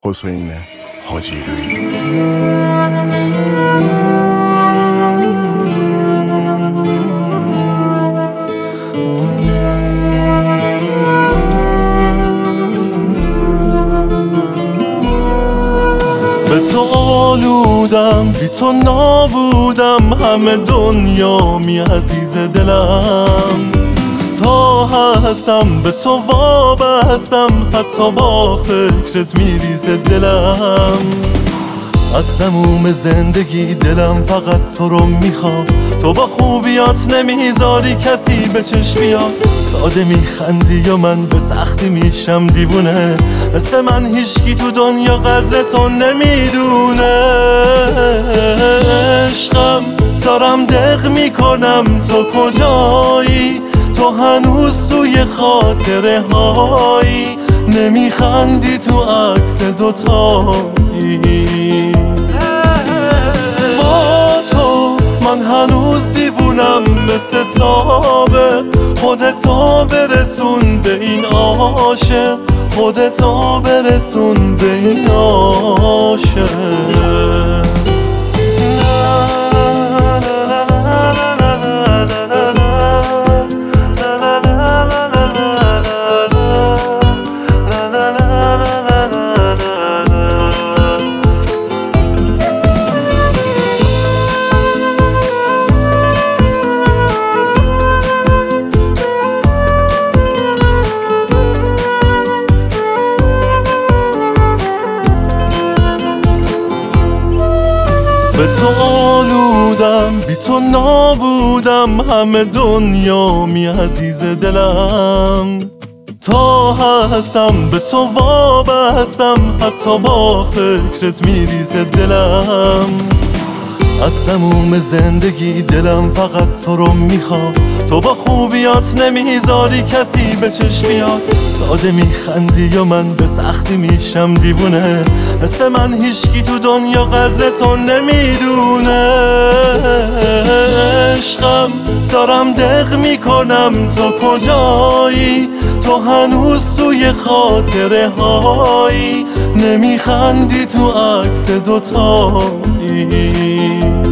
حسین حاجیلویی. به تو آلودم، بی تو نابودم، همه دنیامی عزیز دلم. تا هستم به تو وابستم، حتی با فکرت میریزه دلم. از تموم زندگی دلم فقط تو رو میخوام. تو با خوبیات نمیذاری کسی به چشم بیاد. ساده میخندی و من به سختی میشم دیوونه. مثل من هیچکی تو دنیا قدر تو نمیدونه. عشقم دارم دق میکنم تو کجایی؟ تو هنوز توی خاطره هایی. نمیخندی تو عکس دوتایی. با تو من هنوز دیوونم مثل سابق. خودتو برسون به این عاشق، خودتو برسون به این عاشق. به تو آلودم، بی تو نابودم، همه دنیامی عزیز دلم. تا هستم به تو وابستم، حتی با فکرت میریزه دلم. از تموم زندگی دلم فقط تو رو میخوام. تو با خوبیات نمیذاری کسی به چشم بیاد. ساده میخندی و من به سختی میشم دیوونه. مثل من هیچکی تو دنیا قدر تو نمیدونه. عشقم دارم دق میکنم تو کجایی؟ تو هنوز توی خاطره هایی. نمیخندی تو عکس دوتایی.